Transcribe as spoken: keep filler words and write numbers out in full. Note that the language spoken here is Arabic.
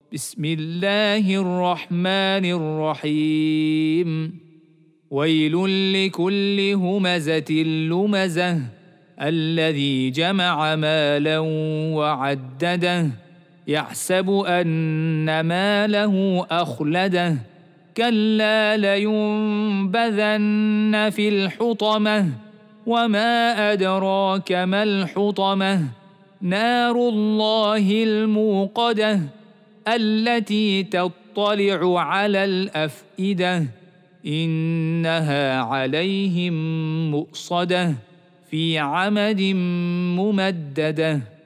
بسم الله الرحمن الرحيم ويل لكل همزة لمزة الذي جمع مالا وعدده يحسب أن ماله أخلده كلا لينبذن في الحطمة وما أدراك ما الحطمة نار الله الموقدة التي تطلع على الأفئدة إنها عليهم مؤصدة في عمد ممددة.